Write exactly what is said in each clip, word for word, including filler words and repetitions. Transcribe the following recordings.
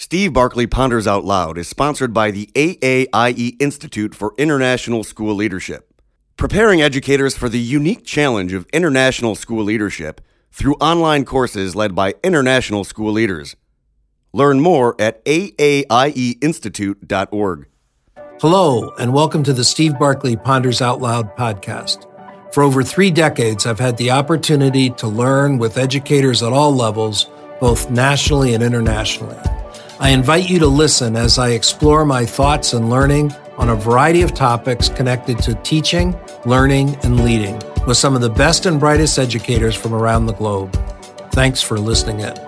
Steve Barclay Ponders Out Loud is sponsored by the A A I E Institute for International School Leadership, preparing educators for the unique challenge of international school leadership through online courses led by international school leaders. Learn more at A A I E institute dot org. Hello, and welcome to the Steve Barclay Ponders Out Loud podcast. For over three decades, I've had the opportunity to learn with educators at all levels, both nationally and internationally. I invite you to listen as I explore my thoughts and learning on a variety of topics connected to teaching, learning, and leading with some of the best and brightest educators from around the globe. Thanks for listening in.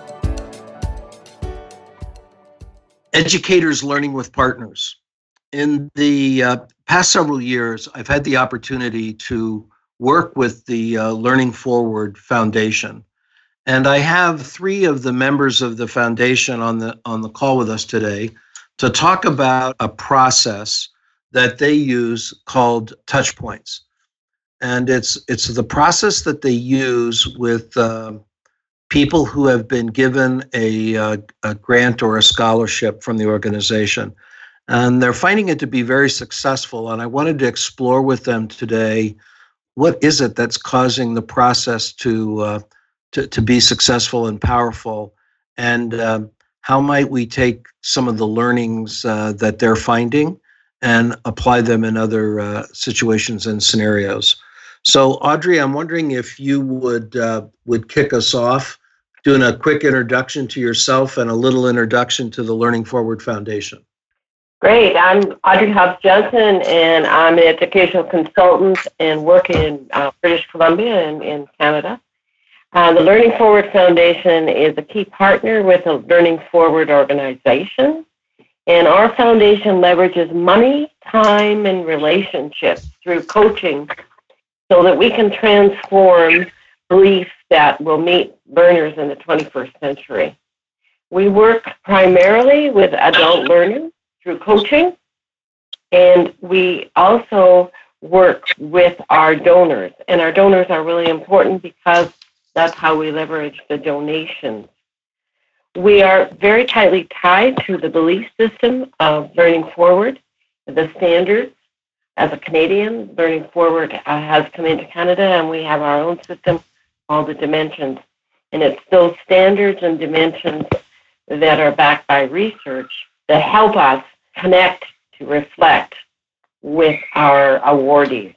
Educators Learning with Partners. In the uh, past several years, I've had the opportunity to work with the uh, Learning Forward Foundation. And I have three of the members of the foundation on the on the call with us today to talk about a process that they use called touch points. And it's it's the process that they use with uh, people who have been given a, uh, a grant or a scholarship from the organization. And they're finding it to be very successful. And I wanted to explore with them today, what is it that's causing the process to uh, To, to be successful and powerful, and uh, how might we take some of the learnings uh, that they're finding and apply them in other uh, situations and scenarios. So, Audrey, I'm wondering if you would uh, would kick us off, doing a quick introduction to yourself and a little introduction to the Learning Forward Foundation. Great. I'm Audrey Hobbs Johnson, and I'm an educational consultant and work in uh, British Columbia and in Canada. Uh, the Learning Forward Foundation is a key partner with the Learning Forward organization, and our foundation leverages money, time, and relationships through coaching so that we can transform beliefs that will meet learners in the twenty-first century. We work primarily with adult learners through coaching, and we also work with our donors, and our donors are really important because that's how we leverage the donations. We are very tightly tied to the belief system of Learning Forward, the standards. As a Canadian, Learning Forward uh, has come into Canada, and we have our own system called the Dimensions. And it's those standards and dimensions that are backed by research that help us connect to reflect with our awardees.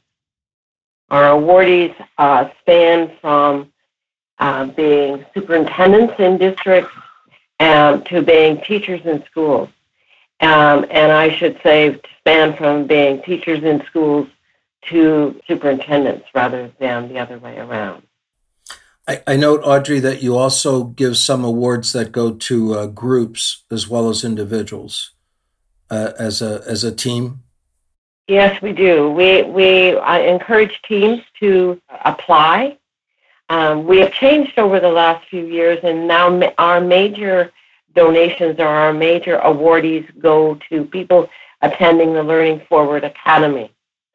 Our awardees uh, span from Uh, being superintendents in districts um, to being teachers in schools. Um, and I should say to span from being teachers in schools to superintendents rather than the other way around. I, I note, Audrey, that you also give some awards that go to uh, groups as well as individuals uh, as a as a team. Yes, we do. We, we I encourage teams to apply. Um, we have changed over the last few years, and now ma- our major donations or our major awardees go to people attending the Learning Forward Academy.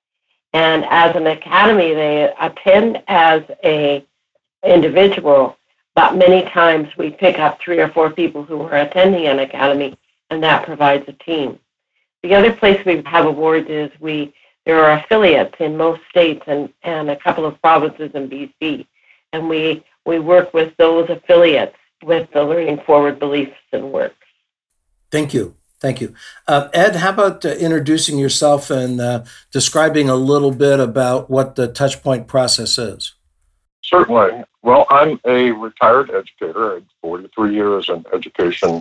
And as an academy, they attend as a individual, but many times we pick up three or four people who are attending an academy, and that provides a team. The other place we have awards is we there are affiliates in most states and, and a couple of provinces in B C. And we, we work with those affiliates with the Learning Forward beliefs and work. Thank you. Thank you. Uh, Ed, how about uh, introducing yourself and uh, describing a little bit about what the Touchpoint process is? Certainly. Well, I'm a retired educator. I had forty-three years in education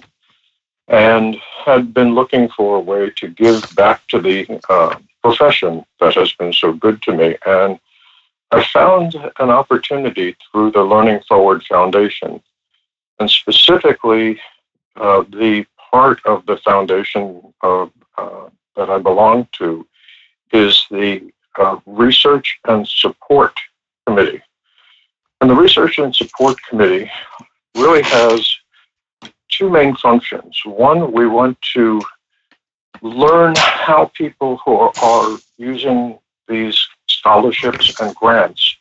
and had been looking for a way to give back to the uh, profession that has been so good to me. And I found an opportunity through the Learning Forward Foundation, and specifically uh, the part of the foundation uh, uh, that I belong to is the uh, Research and Support Committee. And the Research and Support Committee really has two main functions. One, we want to learn how people who are, are using these scholarships and grants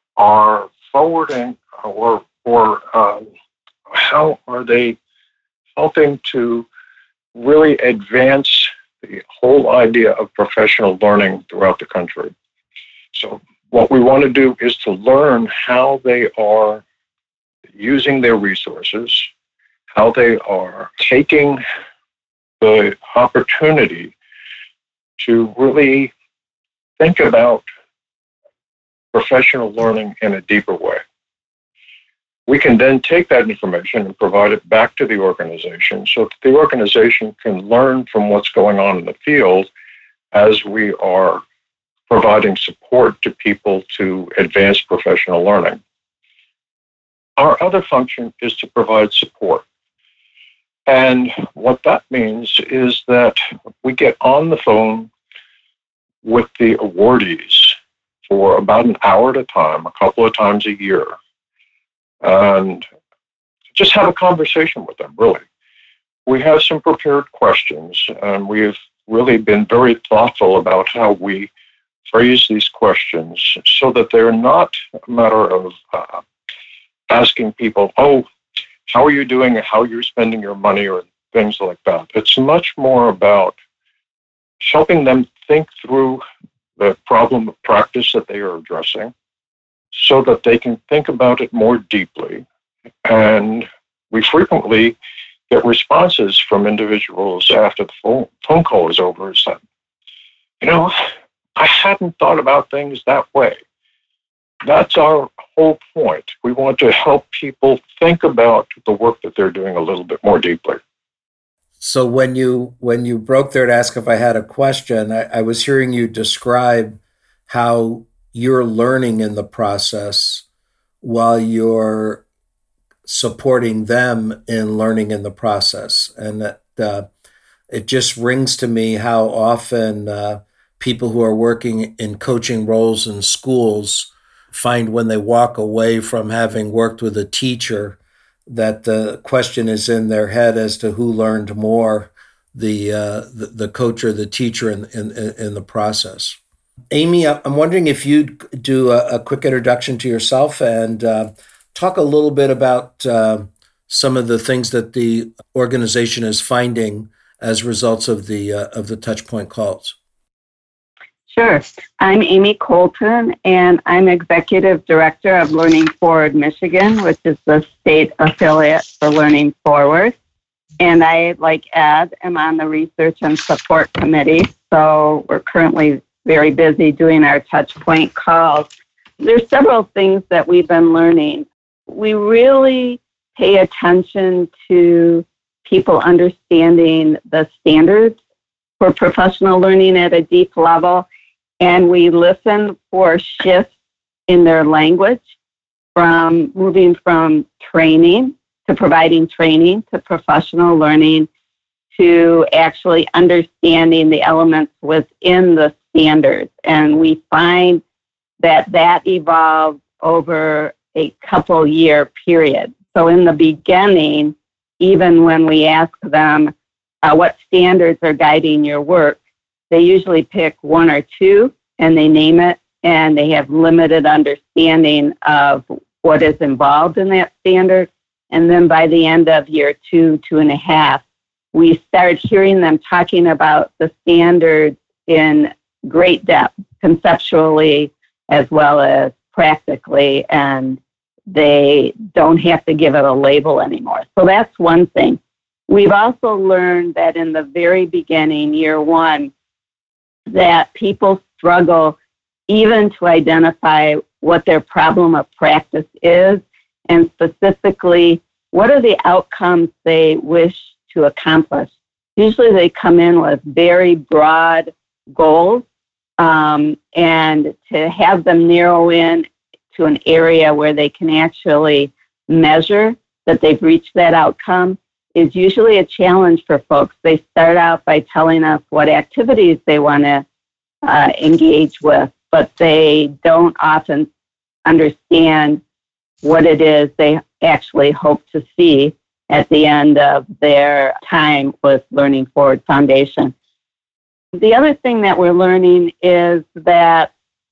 are forwarding or or um, how are they helping to really advance the whole idea of professional learning throughout the country. So what we want to do is to learn how they are using their resources, how they are taking the opportunity to really think about professional learning in a deeper way. We can then take that information and provide it back to the organization so that the organization can learn from what's going on in the field as we are providing support to people to advance professional learning. Our other function is to provide support. And what that means is that we get on the phone with the awardees for about an hour at a time, a couple of times a year, and just have a conversation with them, really. We have some prepared questions, and we've really been very thoughtful about how we phrase these questions so that they're not a matter of uh, asking people, oh, how are you doing, how you're spending your money, or things like that. It's much more about helping them think through the problem of practice that they are addressing so that they can think about it more deeply. And we frequently get responses from individuals after the phone, phone call is over and said, you know, I hadn't thought about things that way. That's our whole point. We want to help people think about the work that they're doing a little bit more deeply. So when you when you broke there to ask if I had a question, I, I was hearing you describe how you're learning in the process while you're supporting them in learning in the process. And that uh, it just rings to me how often uh, people who are working in coaching roles in schools find when they walk away from having worked with a teacher that the question is in their head as to who learned more, the uh, the, the coach or the teacher in, in, in the process. Amy, I'm wondering if you'd do a, a quick introduction to yourself and uh, talk a little bit about uh, some of the things that the organization is finding as results of the uh, of the Touchpoint calls. Sure. I'm Amy Colton, and I'm Executive Director of Learning Forward Michigan, which is the state affiliate for Learning Forward. And I, like Ed, am on the Research and Support Committee. So we're currently very busy doing our Touchpoint calls. There's several things that we've been learning. We really pay attention to people understanding the standards for professional learning at a deep level. And we listen for shifts in their language from moving from training to providing training to professional learning to actually understanding the elements within the standards. And we find that that evolves over a couple year period. So in the beginning, even when we ask them uh, what standards are guiding your work, they usually pick one or two and they name it, and they have limited understanding of what is involved in that standard. And then by the end of year two, two and a half, we start hearing them talking about the standards in great depth, conceptually as well as practically, and they don't have to give it a label anymore. So that's one thing. We've also learned that in the very beginning, year one, that people struggle even to identify what their problem of practice is, and specifically, what are the outcomes they wish to accomplish. Usually they come in with very broad goals, um, and to have them narrow in to an area where they can actually measure that they've reached that outcome is usually a challenge for folks. They start out by telling us what activities they want to uh, engage with, but they don't often understand what it is they actually hope to see at the end of their time with Learning Forward Foundation. The other thing that we're learning is that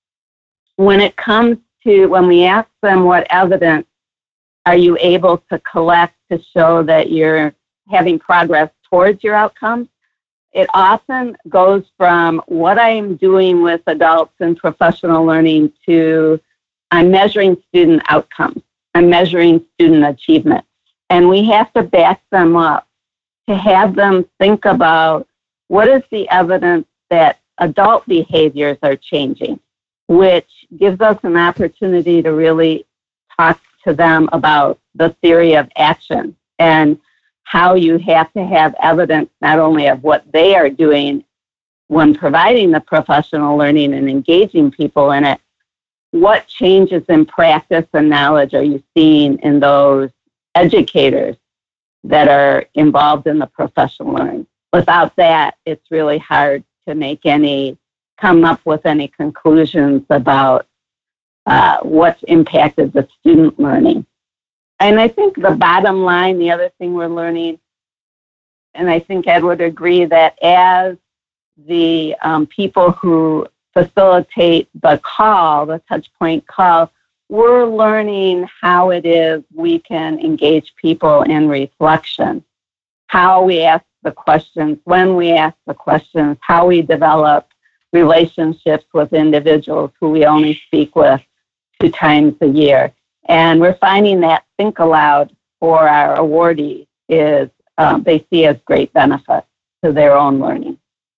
when it comes to, when we ask them what evidence are you able to collect to show that you're having progress towards your outcomes, it often goes from what I'm doing with adults in professional learning to I'm measuring student outcomes. I'm measuring student achievement. And we have to back them up to have them think about what is the evidence that adult behaviors are changing, which gives us an opportunity to really talk to them about the theory of action and how you have to have evidence not only of what they are doing when providing the professional learning and engaging people in it, what changes in practice and knowledge are you seeing in those educators that are involved in the professional learning? Without that, it's really hard to make any, come up with any conclusions about uh, what's impacted the student learning. And I think the bottom line, the other thing we're learning, and I think Ed would agree that as the um, people who facilitate the call, the touch point call, we're learning how it is we can engage people in reflection, how we ask the questions, when we ask the questions, how we develop relationships with individuals who we only speak with two times a year. And we're finding that think aloud for our awardees is um, they see as great benefit to their own learning.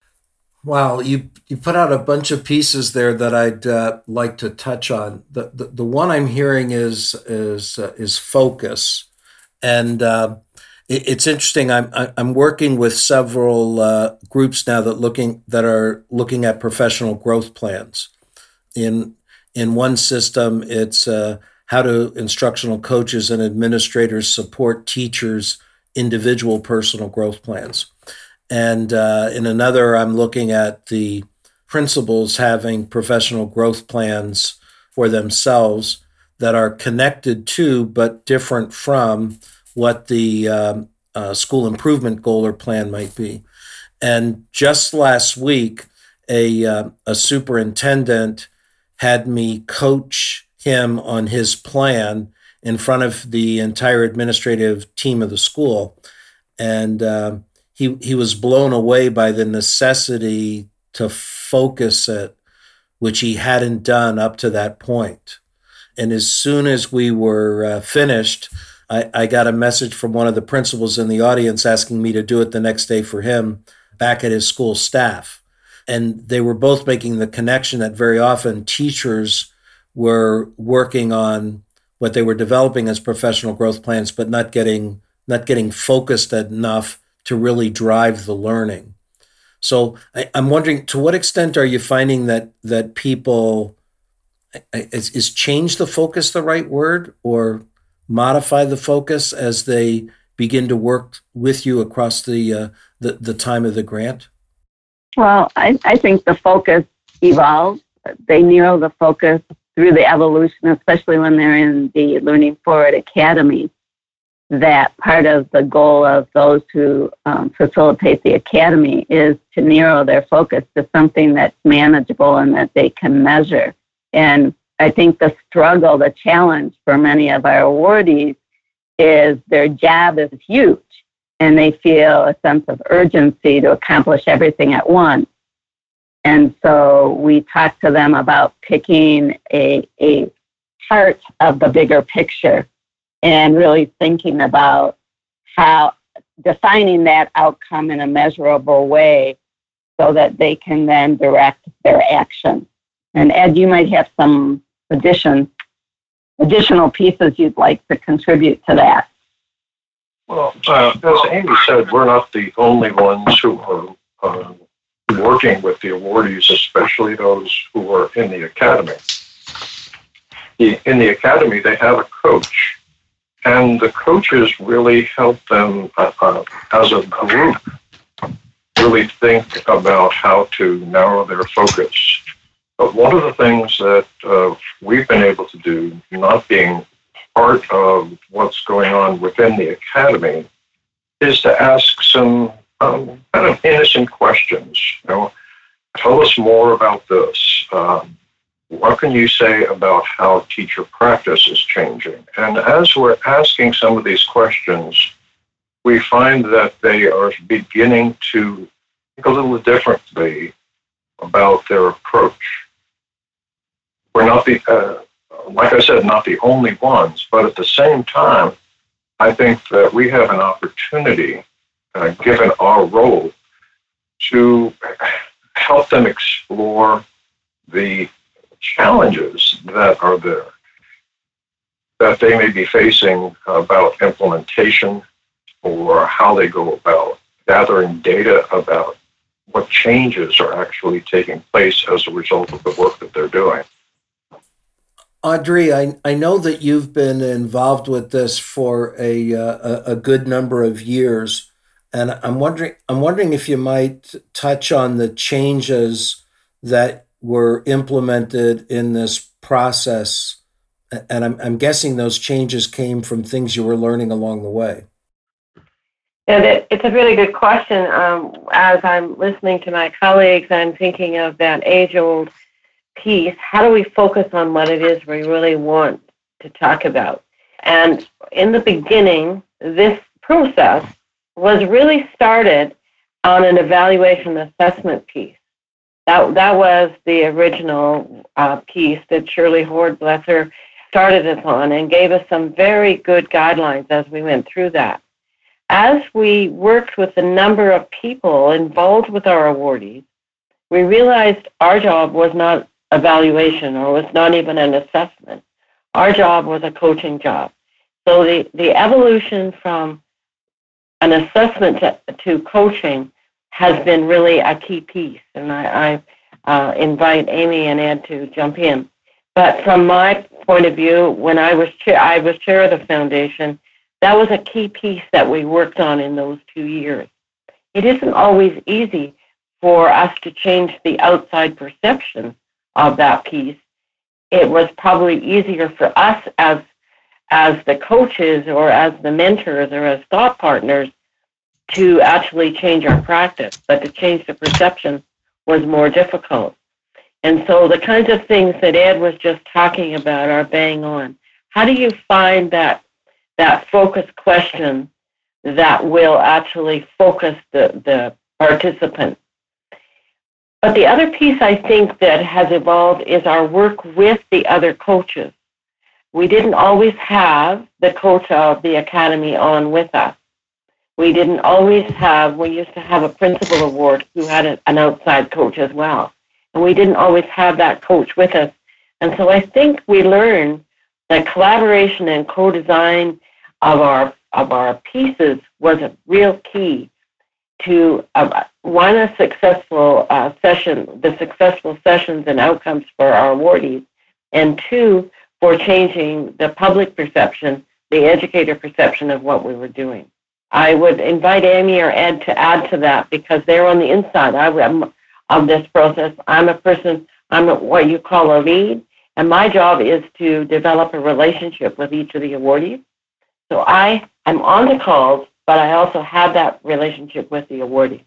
Wow, you you put out a bunch of pieces there that I'd uh, like to touch on. The, the the one I'm hearing is is uh, is focus, and uh, it, it's interesting. I'm I'm working with several uh, groups now that looking that are looking at professional growth plans. In in one system, it's uh, how do instructional coaches and administrators support teachers' individual personal growth plans. And uh, in another, I'm looking at the principals having professional growth plans for themselves that are connected to but different from what the um, uh, school improvement goal or plan might be. And just last week, a, uh, a superintendent had me coach him on his plan in front of the entire administrative team of the school. And uh, He he was blown away by the necessity to focus it, which he hadn't done up to that point. And as soon as we were uh, finished, I, I got a message from one of the principals in the audience asking me to do it the next day for him back at his school staff. And they were both making the connection that very often teachers were working on what they were developing as professional growth plans, but not getting not getting focused enough to really drive the learning. So I, I'm wondering, to what extent are you finding that that people, is, is change the focus the right word, or modify the focus as they begin to work with you across the uh, the, the time of the grant? Well, I, I think the focus evolves. They narrow the focus through the evolution, especially when they're in the Learning Forward Academy. That part of the goal of those who um, facilitate the academy is to narrow their focus to something that's manageable and that they can measure. And I think the struggle, the challenge for many of our awardees is their job is huge and they feel a sense of urgency to accomplish everything at once. And so we talk to them about picking a, a part of the bigger picture and really thinking about how defining that outcome in a measurable way so that they can then direct their action. And Ed, you might have some addition, additional pieces you'd like to contribute to that. Well, uh, as Amy said, we're not the only ones who are uh, working with the awardees, especially those who are in the academy. The, in the academy, they have a coach. And the coaches really help them uh, uh, as a group really think about how to narrow their focus. But one of the things that uh, we've been able to do, not being part of what's going on within the academy, is to ask some um, kind of innocent questions. You know, tell us more about this. Um, What can you say about how teacher practice is changing? And as we're asking some of these questions, we find that they are beginning to think a little differently about their approach. We're not the, uh, like I said, not the only ones, but at the same time, I think that we have an opportunity, uh, given our role, to help them explore the challenges that are there, that they may be facing about implementation or how they go about gathering data about what changes are actually taking place as a result of the work that they're doing. Audrey, I, I know that you've been involved with this for a, uh, a a good number of years, and I'm wondering I'm wondering if you might touch on the changes that were implemented in this process, and I'm I'm guessing those changes came from things you were learning along the way. Yeah, it's a really good question. Um, as I'm listening to my colleagues, I'm thinking of that age-old piece. How do we focus on what it is we really want to talk about? And in the beginning, this process was really started on an evaluation assessment piece. That, that was the original uh, piece that Shirley Hord, bless her, started us on and gave us some very good guidelines as we went through that. As we worked with a number of people involved with our awardees, we realized our job was not evaluation or was not even an assessment. Our job was a coaching job. So the, the evolution from an assessment to, to coaching has been really a key piece. And I, I uh, invite Amy and Ed to jump in. But from my point of view, when I was chair, I was chair of the foundation, that was a key piece that we worked on in those two years. It isn't always easy for us to change the outside perception of that piece. It was probably easier for us as as the coaches or as the mentors or as thought partners to actually change our practice, but to change the perception was more difficult. And so the kinds of things that Ed was just talking about are bang on. How do you find that that focus question that will actually focus the, the participant? But the other piece I think that has evolved is our work with the other coaches. We didn't always have the coach of the academy on with us. We didn't always have, we used to have a principal award who had a, an outside coach as well. And we didn't always have that coach with us. And so I think we learned that collaboration and co-design of our of our pieces was a real key to uh, one, a successful uh, session, the successful sessions and outcomes for our awardees, and two, for changing the public perception, the educator perception of what we were doing. I would invite Amy or Ed to add to that because they're on the inside I, I'm, of this process. I'm a person, I'm a, what you call a lead, and my job is to develop a relationship with each of the awardees. So I am on the calls, but I also have that relationship with the awardee.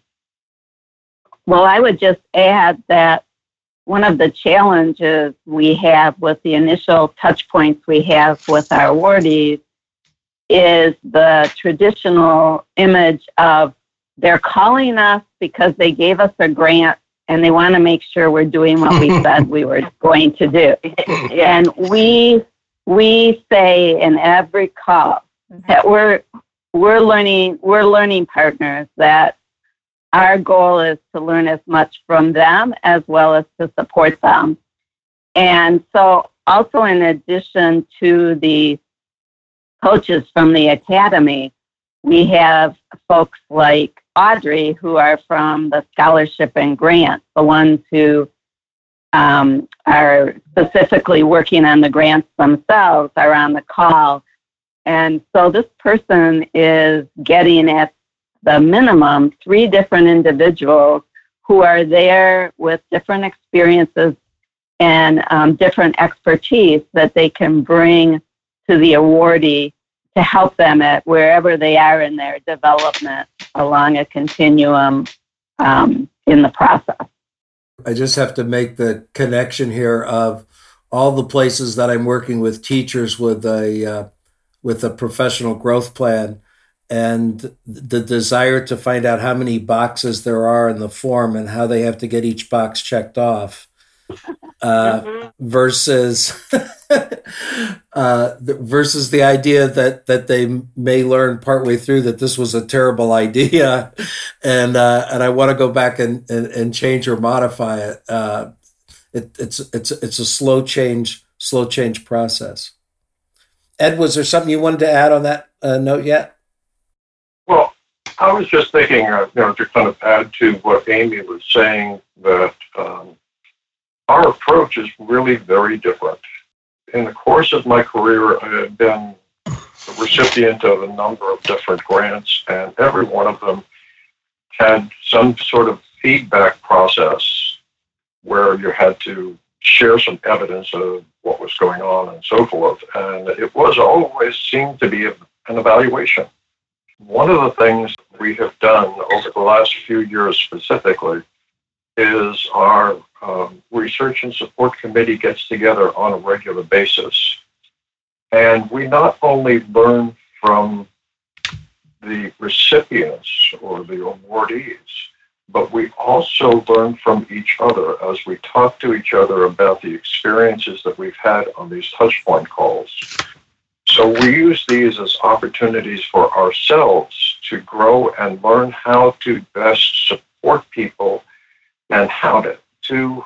Well, I would just add that one of the challenges we have with the initial touch points we have with our awardees is the traditional image of they're calling us because they gave us a grant and they want to make sure we're doing what we said we were going to do. And we we say in every call that we're we're learning we're learning partners, that our goal is to learn as much from them as well as to support them. And so also in addition to the coaches from the academy, we have folks like Audrey who are from the scholarship and grants, the ones who um, are specifically working on the grants themselves are on the call. And so this person is getting at the minimum three different individuals who are there with different experiences and um, different expertise that they can bring to the awardee to help them at wherever they are in their development along a continuum um, in the process. I just have to make the connection here of all the places that I'm working with teachers with a uh, with a professional growth plan. and the desire to find out how many boxes there are in the form and how they have to get each box checked off, uh, mm-hmm. versus uh, versus the idea that that they may learn partway through that this was a terrible idea, and uh, and I want to go back and, and, and change or modify it. Uh, it. It's it's it's a slow change, slow change process. Ed, was there something you wanted to add on that uh, note yet? Well, I was just thinking, uh, you know, to kind of add to what Amy was saying, that um, our approach is really very different. In the course of my career, I have been a recipient of a number of different grants, and every one of them had some sort of feedback process where you had to share some evidence of what was going on and so forth. And it was always seemed to be an evaluation. One of the things we have done over the last few years specifically is our um, research and support committee gets together on a regular basis. And we not only learn from the recipients or the awardees, but we also learn from each other as we talk to each other about the experiences that we've had on these touchpoint calls. So we use these as opportunities for ourselves to grow and learn how to best support people and how to, to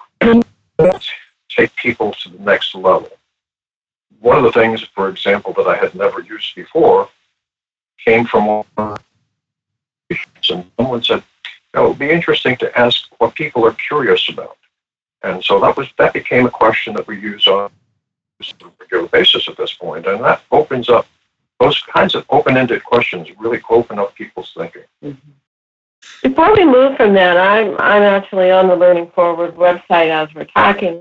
take people to the next level. One of the things, for example, that I had never used before came from one and someone said, "It would be interesting to ask what people are curious about." And so that was that became a question that we use on a regular basis at this point, and that opens up those kinds of open-ended questions. Really open up people's thinking. Mm-hmm. Before we move from that, I'm I'm actually on the Learning Forward website as we're talking,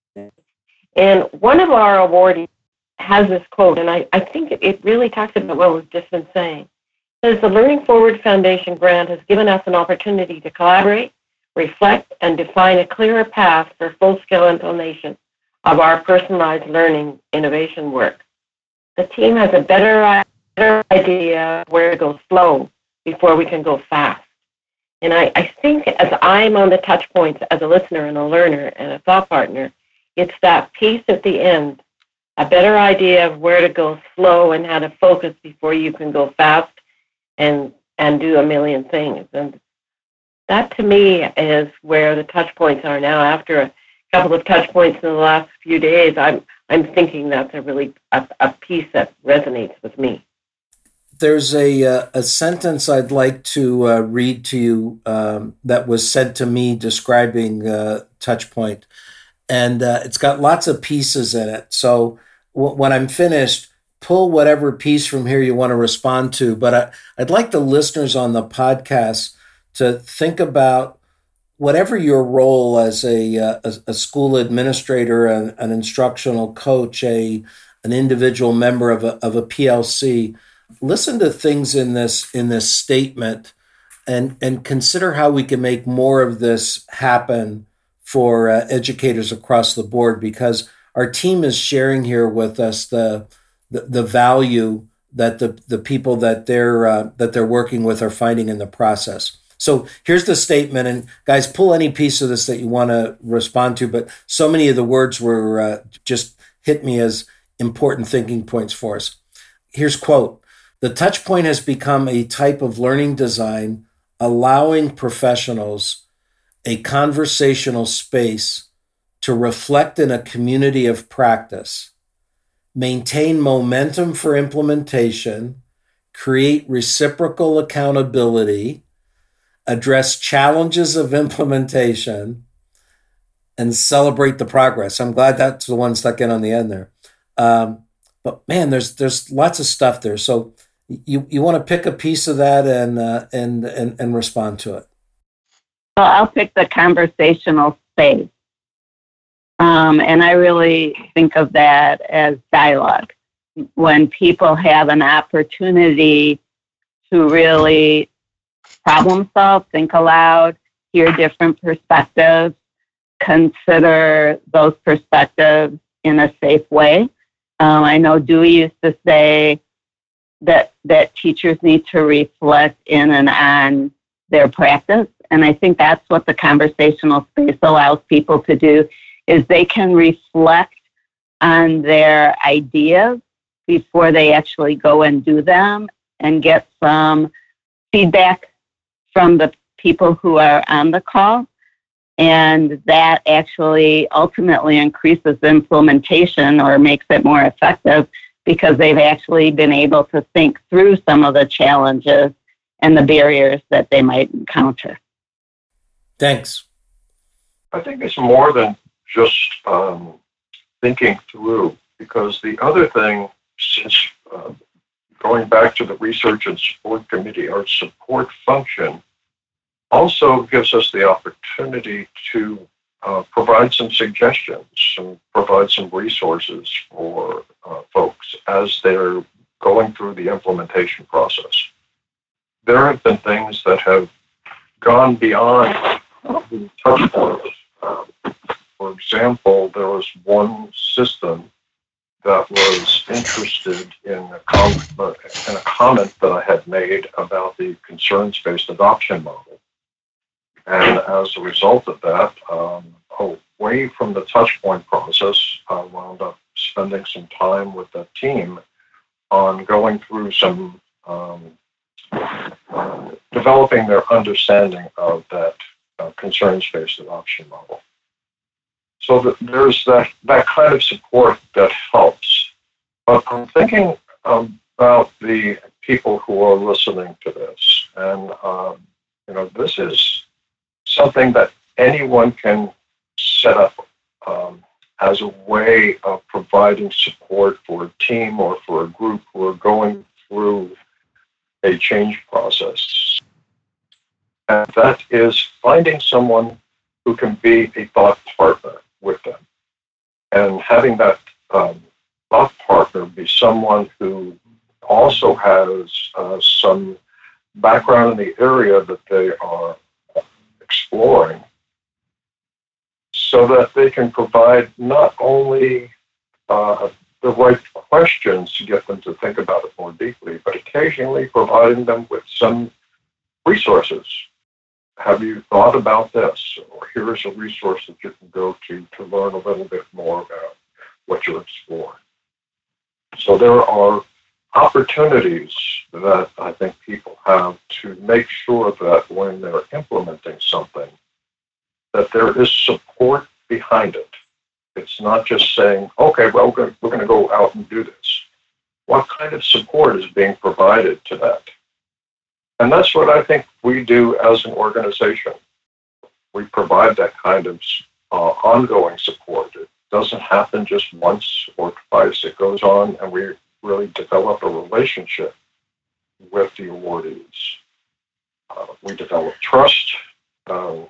and one of our awardees has this quote, and I, I think it really talks about what we've just been saying. It says, "The Learning Forward Foundation grant has given us an opportunity to collaborate, reflect, and define a clearer path for full-scale implementation of our personalized learning innovation work. The team has a better, better idea of where to go slow before we can go fast." And I, I think as I'm on the touch points as a listener and a learner and a thought partner, it's that piece at the end, a better idea of where to go slow and how to focus before you can go fast and and do a million things. And that to me is where the touch points are now. After a couple of touch points in the last few days, I'm I'm thinking that's a really a, a piece that resonates with me. There's a uh, a sentence I'd like to uh, read to you um, that was sent to me describing uh, Touchpoint, and uh, it's got lots of pieces in it. So w- when I'm finished, pull whatever piece from here you want to respond to. But I, I'd like the listeners on the podcast to think about whatever your role as a uh, a, a school administrator, an, an instructional coach, a an individual member of a of a P L C. Listen to things in this in this statement, and and consider how we can make more of this happen for uh, educators across the board. Because our team is sharing here with us the the, the value that the the people that they're uh, that they're working with are finding in the process. So here's the statement, and guys, pull any piece of this that you want to respond to. But so many of the words were uh, just hit me as important thinking points for us. Here's quote. "The Touchpoint has become a type of learning design allowing professionals a conversational space to reflect in a community of practice, maintain momentum for implementation, create reciprocal accountability, address challenges of implementation, and celebrate the progress." I'm glad that's the one stuck in on the end there. Um, but man, there's there's lots of stuff there. So you you want to pick a piece of that and uh, and and and respond to it. Well, I'll pick the conversational space. Um, and I really think of that as dialogue. When people have an opportunity to really problem solve, think aloud, hear different perspectives, consider those perspectives in a safe way. Um, I know Dewey used to say, that that teachers need to reflect in and on their practice. And I think that's what the conversational space allows people to do, is they can reflect on their ideas before they actually go and do them and get some feedback from the people who are on the call. And that actually ultimately increases implementation or makes it more effective, because they've actually been able to think through some of the challenges and the barriers that they might encounter. Thanks. I think it's more than just um, thinking through, because the other thing, since uh, going back to the research and support committee, our support function also gives us the opportunity to uh, provide some suggestions and provide some resources for uh, folks as they're going through the implementation process. There have been things that have gone beyond the touch points. Um, for example, there was one system that was interested in a, com- in a comment that I had made about the concerns-based adoption model. And as a result of that, um, away from the touch point process, I wound up spending some time with the team on going through some, um, uh, developing their understanding of that uh, concerns-based adoption model. So that there's that, that kind of support that helps. But I'm thinking about the people who are listening to this. And, um, you know, this is something that anyone can set up um, as a way of providing support for a team or for a group who are going through a change process. And that is finding someone who can be a thought partner with them. And having that um, thought partner be someone who also has uh, some background in the area that they are exploring, so that they can provide not only uh, the right questions to get them to think about it more deeply, but occasionally providing them with some resources. Have you thought about this? Or here's a resource that you can go to to learn a little bit more about what you're exploring. So there are opportunities that I think people have to make sure that when they're implementing something, that there is support behind it. It's not just saying, okay, well, we're going, we're going to go out and do this. What kind of support is being provided to that? And that's what I think we do as an organization. We provide that kind of uh, ongoing support. It doesn't happen just once or twice. It goes on, and we really develop a relationship with the awardees. Uh, we develop trust um,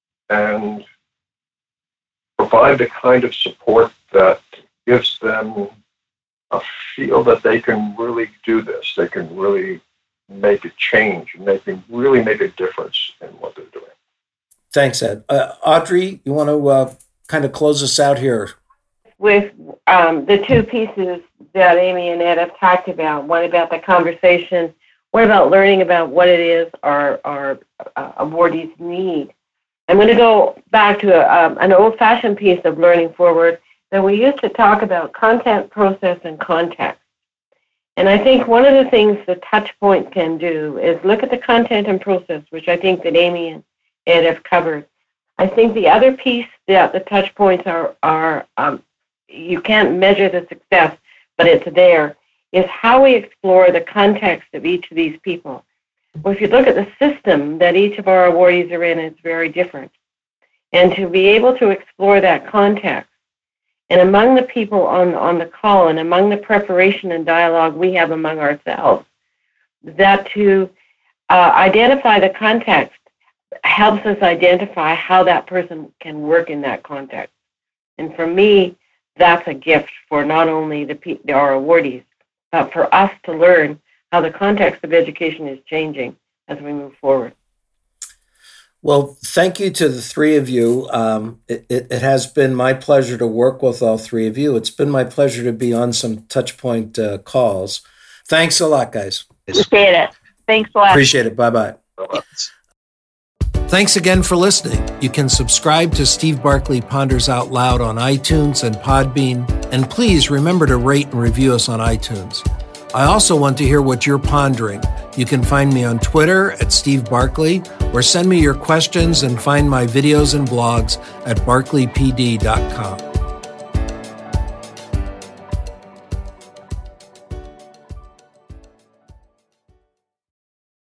and provide the kind of support that gives them a feel that they can really do this. They can really make a change, and they can really make a difference in what they're doing. Thanks, Ed. Uh, Audrey, you want to uh, kind of close us out here? With um, the two pieces that Amy and Ed have talked about, one about the conversation, one about learning about what it is our, our uh, awardees need. I'm going to go back to a, um, an old-fashioned piece of Learning Forward that we used to talk about: content, process, and context. And I think one of the things the touch point can do is look at the content and process, which I think that Amy and Ed have covered. I think the other piece that the touch points are, are um, you can't measure the success, but it's there, is how we explore the context of each of these people. Well, if you look at the system that each of our awardees are in, it's very different. And to be able to explore that context, and among the people on, on the call and among the preparation and dialogue we have among ourselves, that to uh, identify the context helps us identify how that person can work in that context. And for me, that's a gift for not only the our awardees, but for us to learn how the context of education is changing as we move forward. Well, thank you to the three of you. Um, it, it, it has been my pleasure to work with all three of you. It's been my pleasure to be on some Touchpoint uh, calls. Thanks a lot, guys. Appreciate it. Thanks a lot. Appreciate it. Bye-bye. Thanks again for listening. You can subscribe to Steve Barclay Ponders Out Loud on iTunes and Podbean, and please remember to rate and review us on iTunes. I also want to hear what you're pondering. You can find me on Twitter at Steve Barclay, or send me your questions and find my videos and blogs at barclay p d dot com.